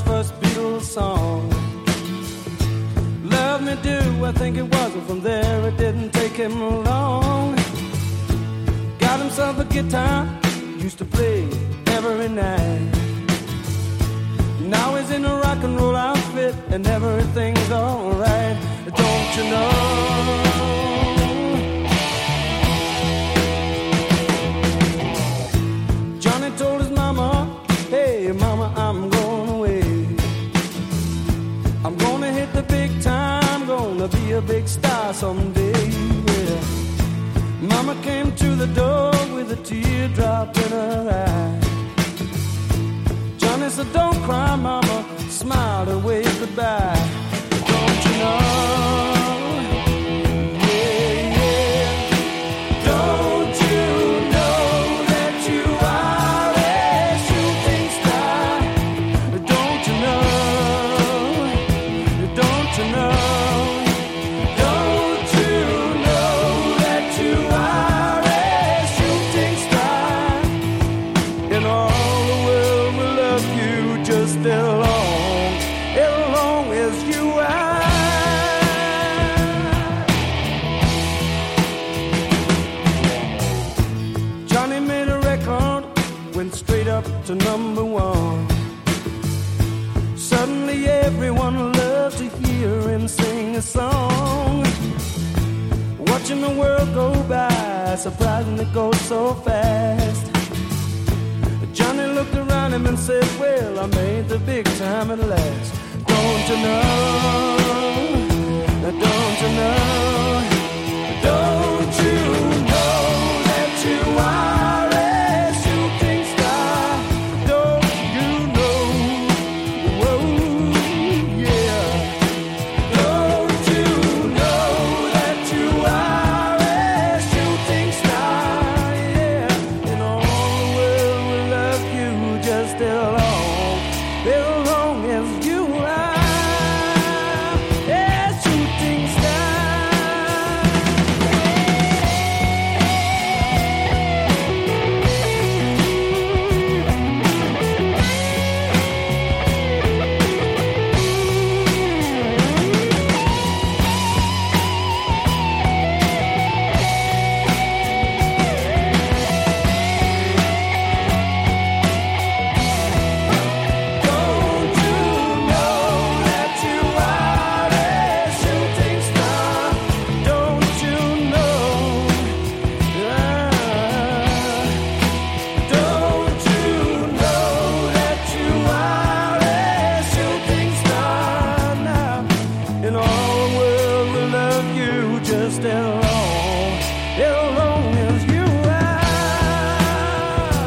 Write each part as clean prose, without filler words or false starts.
first Beatles song. Love Me Do, I think it was, and from there it didn't take him long. Got himself a guitar, used to play every night. Now he's in a rock and roll outfit and everything's alright. Don't you know? Johnny told his mama, hey mama, I'm going away. I'm gonna hit the big time, gonna be a big star someday, yeah. Mama came to the door with a teardrop in her eye. Johnny said, don't cry, mama, smiled and waved goodbye. Don't you know? Yeah, yeah. Don't you know that you are a shooting star? Don't you know? Don't you know? Don't you know that you are a shooting star? In all the world will love you just as long as you are. Johnny made a record, went straight up to number one. Suddenly everyone loved to hear him sing a song. Watching the world go by, surprising it goes so fast. Johnny looked around him and said, well, I made the big time at last. Don't you know? Don't you know? Don't you know that you are a shooting star? Don't you know? Whoa, yeah. Don't you know that you are a shooting star? Yeah. And all the world will love you just as long as you are. Just as long as you are.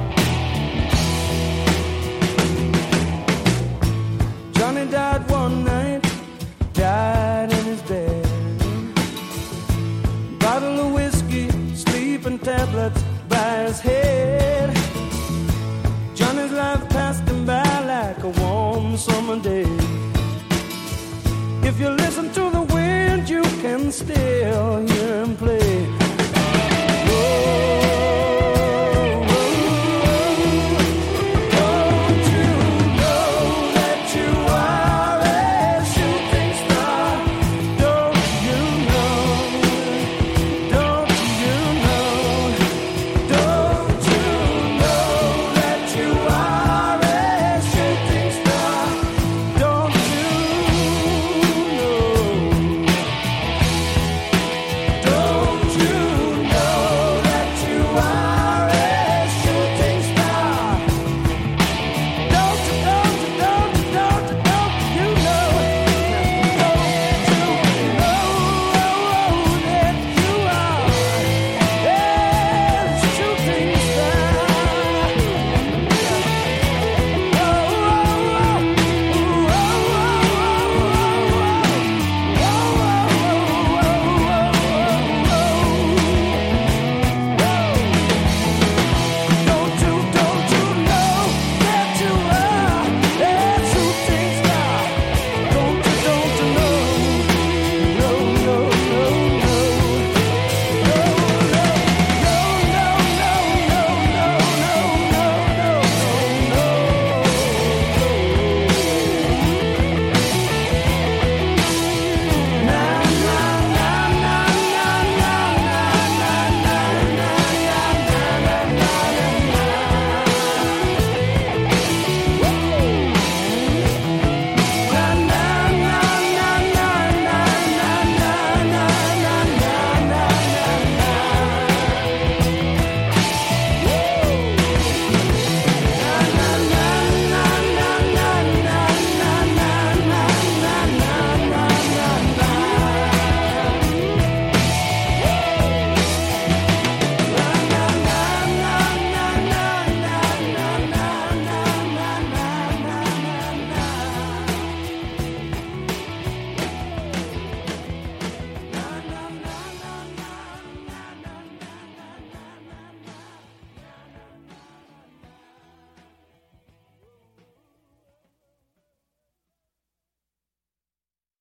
Johnny died one night, died in his bed. Bottle of whiskey, sleeping tablets by his head. Johnny's life passed him by like a warm summer day. If you listen to the wind, you can still hear him play.